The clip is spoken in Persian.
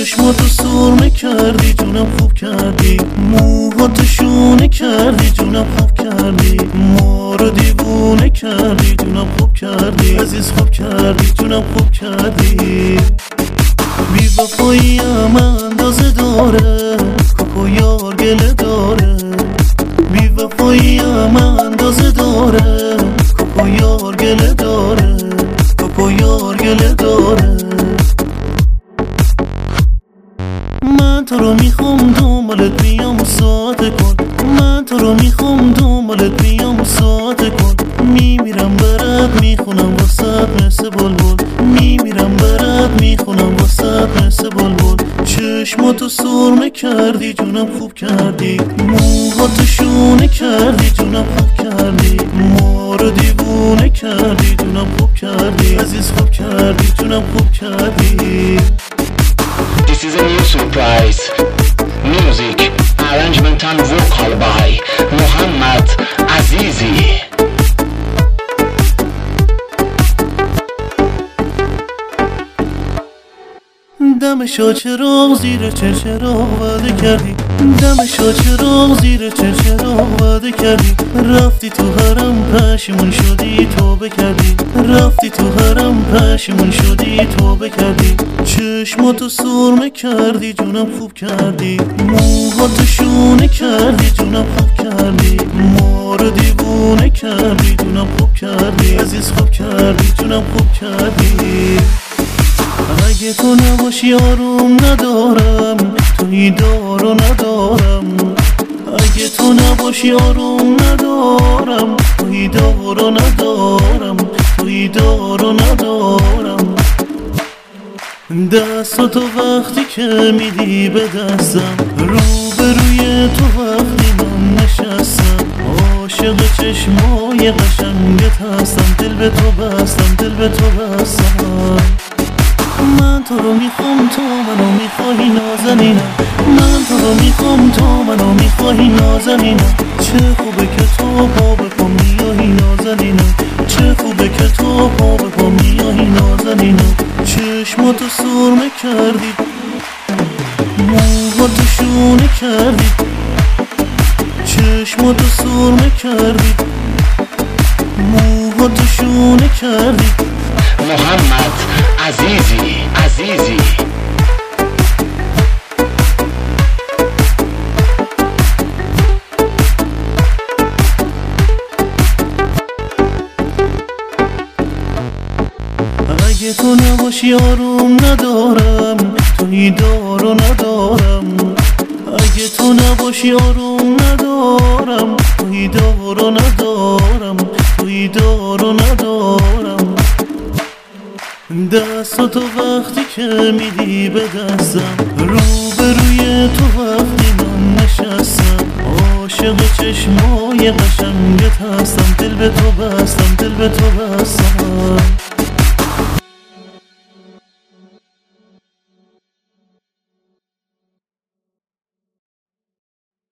چشماتو سرمه کردی جونم خوب کردی، موهاتو شونه کردی جونم خوب کردی، ما رو دیوونه کردی جونم خوب کردی، عزیز خوب کردی جونم خوب کردی. بی وفایی هم اندازه داره، کاکو یار گله داره. بی وفایی هم اندازه داره، کاکو یار گله داره، کاکو یار گله داره. من تو رو میخوام دنبالت بیام و ساعته کن، من تو رو میخوام دنبالت بیام و ساعته کن. میمیرم برات میخونم واسط مثل بلبل، میمیرم برات میخونم واسط مثل بلبل. چشماتو سرمه کردی جونم خوب کردی، موهاتو شونه کردی جونم خوب کردی، ما رو دیوونه کردی جونم خوب کردی، عزیز خوب کردی جونم خوب کردی. This is a new surprise. Music, arrangement and vocal by Muhammad Azizi. دم چراغ زیر چراغ وعده کردی، دم چراغ زیر چراغ وعده کردی. رفتی تو حرم پشیمون شدی توبه کردی، رفتی تو حرم پشیمون شدی توبه کردی. چشماتو سرمه کردی جونم خوب کردی، موهاتو شونه کردی جونم خوب کردی، ما رو دیوونه کردی جونم خوب کردی، عزیز خوب کردی جونم خوب کردی. اگه تو نباشی آروم ندارم، توی دارو ندارم. اگه تو نباشی آروم ندارم، توی دارو ندارم، توی دارو ندارم. دستاتو وقتی که میدی به دستم، روبروی تو وقتی من نشستم. عاشق چشمای قشنگت هستم، دل به تو بستم، دل به تو بستم. من تو رو میخوام تو منو میخواهی نازنینم، من تو رو میخوام تو منو میخواهی نازنینم. چه خوبه که تو پا به پا میایی نازنینم، چه خوبه که تو پا به پا میایی نازنینم. چشماتو سرمه کردی، موهاتو شونه کردی، چشماتو سرمه کردی، موهاتو شونه کردی. Muhammad Azizi, Azizi. اگه تو نباشی آروم ندارم، توی دارو ندارم. اگه تو نباشی آروم ندارم، توی دارو ندارم، توی دارو ندارم. دستاتو وقتی که میدی به دستم، روبروی تو وقتی من نشستم. عاشق چشمای قشنگت هستم، دل به تو بستم، دل به تو بستم.